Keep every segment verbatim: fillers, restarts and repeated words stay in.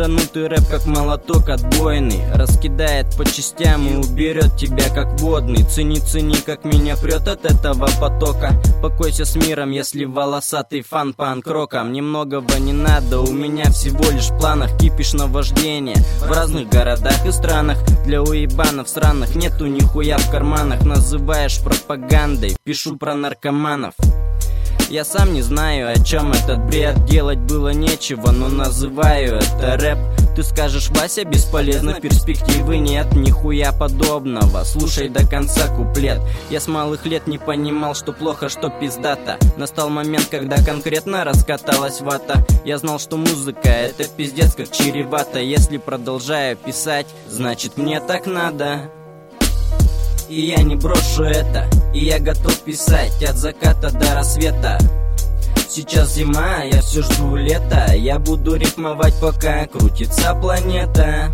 Пизданутый рэп, как молоток отбойный, раскидает по частям и уберет тебя, как водный. Цени, цени, как меня прет от этого потока. Покойся с миром, если волосатый фан панк-роком. Немногого не надо, у меня всего лишь в планах кипиш наваждения в разных городах и странах. Для уебанов сраных нету нихуя в карманах. Называешь пропагандой, пишу про наркоманов. Я сам не знаю, о чем этот бред. Делать было нечего, но называю это рэп. Ты скажешь: Вася, бесполезно, перспективы нет. Нихуя подобного, слушай до конца куплет. Я с малых лет не понимал, что плохо, что пиздато. Настал момент, когда конкретно раскаталась вата. Я знал, что музыка — это пиздец как чревато. Если продолжаю писать, значит мне так надо. И я не брошу это, и я готов писать от заката до рассвета. Сейчас зима, я все жду лета. Я буду рифмовать, пока крутится планета.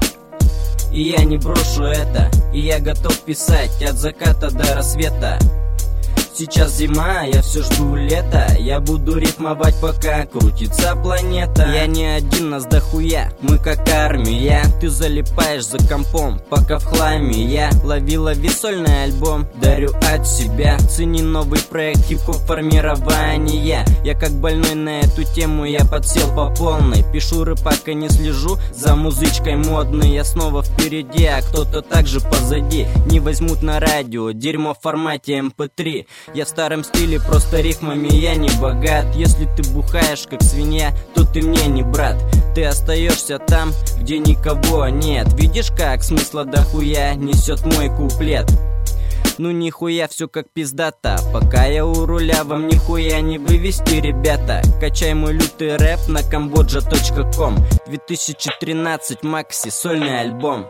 И я не брошу это, и я готов писать от заката до рассвета. Сейчас зима, я все жду лета. Я буду рифмовать, пока крутится планета. Я не один, нас дохуя, мы как армия. Ты залипаешь за компом, пока в хламе я. Лови, лови сольный альбом, дарю от себя. Цени новый проект хип-хоп формирования. Я как больной на эту тему, я подсел по полной. Пишу рэп, пока не слежу за музычкой модной. Я снова впереди, а кто-то также позади. Не возьмут на радио, дерьмо в формате эм пэ три. Я в старом стиле, просто рифмами я не богат. Если ты бухаешь как свинья, то ты мне не брат. Ты остаешься там, где никого нет. Видишь, как смысла дохуя несет мой куплет. Ну нихуя, все как пиздата. Пока я у руля, вам нихуя не вывести, ребята. Качай мой лютый рэп на камбоджа точка ком. две тысячи тринадцать Макси, сольный альбом.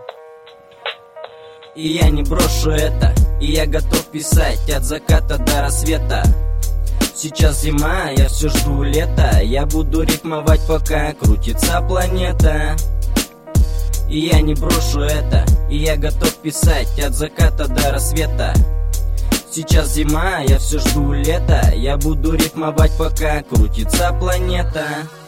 И я не брошу это, и я готов писать от заката до рассвета. Сейчас зима, я все жду лета. Я буду рифмовать, пока крутится планета. И я не брошу это, и я готов писать от заката до рассвета. Сейчас зима, я все жду лета. Я буду рифмовать, пока крутится планета.